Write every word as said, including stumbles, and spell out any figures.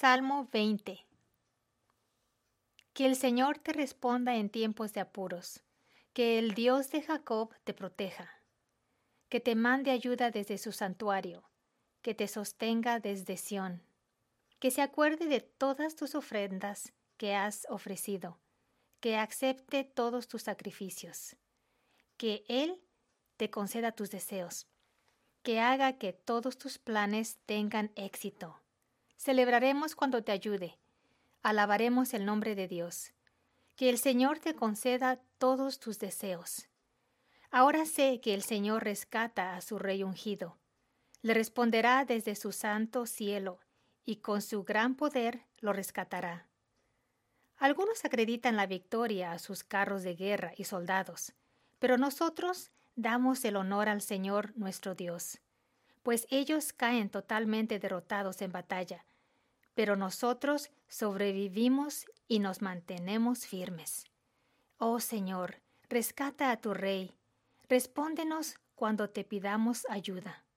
Salmo veinte. Que el Señor te responda en tiempos de apuros, que el Dios de Jacob te proteja, que te mande ayuda desde su santuario, que te sostenga desde Sión, que se acuerde de todas tus ofrendas que has ofrecido, que acepte todos tus sacrificios, que Él te conceda tus deseos, que haga que todos tus planes tengan éxito. Celebraremos cuando te ayude, alabaremos el nombre de Dios. Que el Señor te conceda todos tus deseos. Ahora sé que el Señor rescata a su rey ungido. Le responderá desde su santo cielo, y con su gran poder lo rescatará. Algunos acreditan la victoria a sus carros de guerra y soldados, pero nosotros damos el honor al Señor nuestro Dios, pues ellos caen totalmente derrotados en batalla, pero nosotros sobrevivimos y nos mantenemos firmes. Oh Señor, rescata a tu Rey, respóndenos cuando te pidamos ayuda.